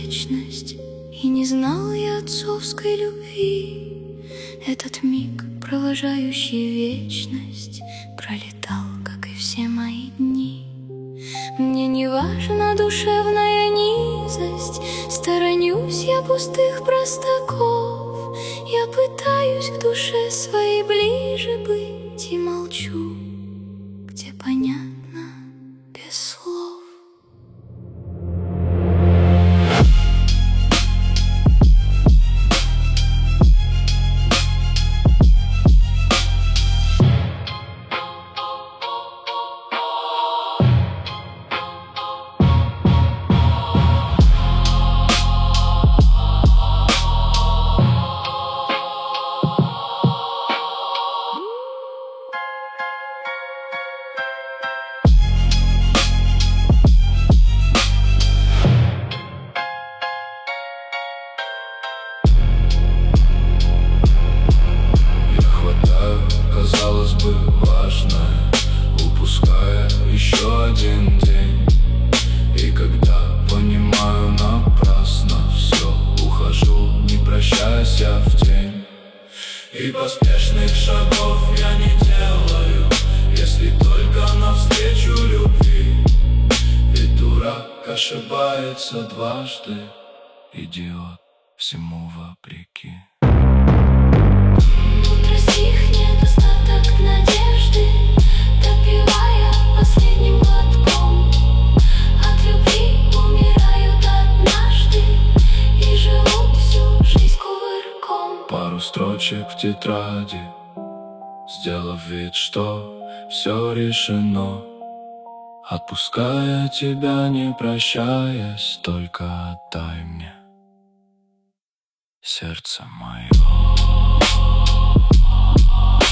вечность, и не знал я отцовской любви. Этот миг, провожающий вечность, пролетал, как и все мои дни. Мне не важна душевная низость, сторонюсь я пустых простаков. Я пытаюсь к душе своей ближе быть и молчу, где понятно без слов. Казалось бы, важное, упуская еще один день. И когда понимаю напрасно все, ухожу, не прощаясь я в тень. И поспешных шагов я не делаю, если только навстречу любви. Ведь дурак ошибается дважды, идиот всему вопреки. Утро стихнет, остаток надежды, допивая последним глотком. От любви умирают однажды и живут всю жизнь кувырком. Пару строчек в тетради, сделав вид, что все решено. Отпуская тебя, не прощаясь, только отдай мне сердце мое.